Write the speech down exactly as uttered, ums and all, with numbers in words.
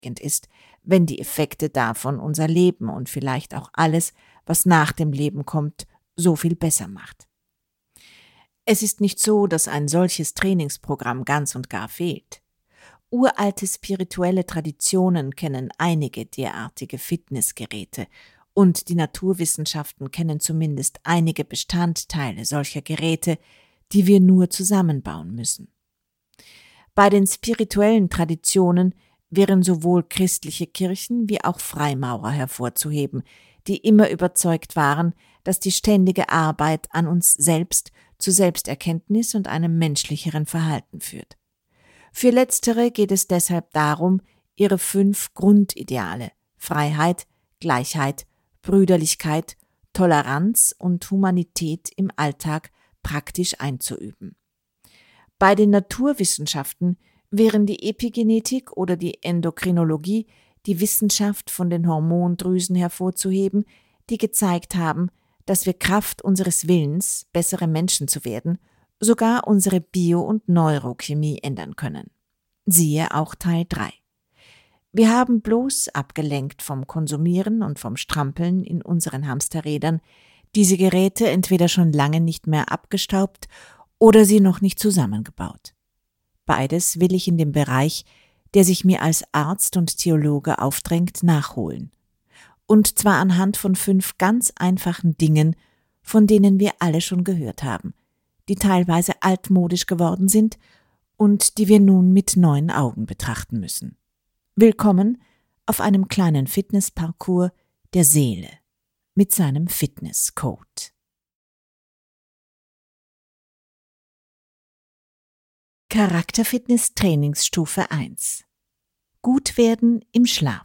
ist, wenn die Effekte davon unser Leben und vielleicht auch alles, was nach dem Leben kommt, so viel besser macht. Es ist nicht so, dass ein solches Trainingsprogramm ganz und gar fehlt. Uralte spirituelle Traditionen kennen einige derartige Fitnessgeräte und die Naturwissenschaften kennen zumindest einige Bestandteile solcher Geräte, die wir nur zusammenbauen müssen. Bei den spirituellen Traditionen wären sowohl christliche Kirchen wie auch Freimaurer hervorzuheben, die immer überzeugt waren, dass die ständige Arbeit an uns selbst zu Selbsterkenntnis und einem menschlicheren Verhalten führt. Für Letztere geht es deshalb darum, ihre fünf Grundideale Freiheit, Gleichheit, Brüderlichkeit, Toleranz und Humanität im Alltag praktisch einzuüben. Bei den Naturwissenschaften wären die Epigenetik oder die Endokrinologie die Wissenschaft von den Hormondrüsen hervorzuheben, die gezeigt haben, dass wir Kraft unseres Willens, bessere Menschen zu werden, sogar unsere Bio- und Neurochemie ändern können. Siehe auch Teil drei. Wir haben bloß, abgelenkt vom Konsumieren und vom Strampeln in unseren Hamsterrädern, diese Geräte entweder schon lange nicht mehr abgestaubt oder sie noch nicht zusammengebaut. Beides will ich in dem Bereich, der sich mir als Arzt und Theologe aufdrängt, nachholen. Und zwar anhand von fünf ganz einfachen Dingen, von denen wir alle schon gehört haben, die teilweise altmodisch geworden sind und die wir nun mit neuen Augen betrachten müssen. Willkommen auf einem kleinen Fitnessparcours der Seele mit seinem Fitnesscode. Charakterfitness Trainingsstufe eins. Gut werden im Schlaf.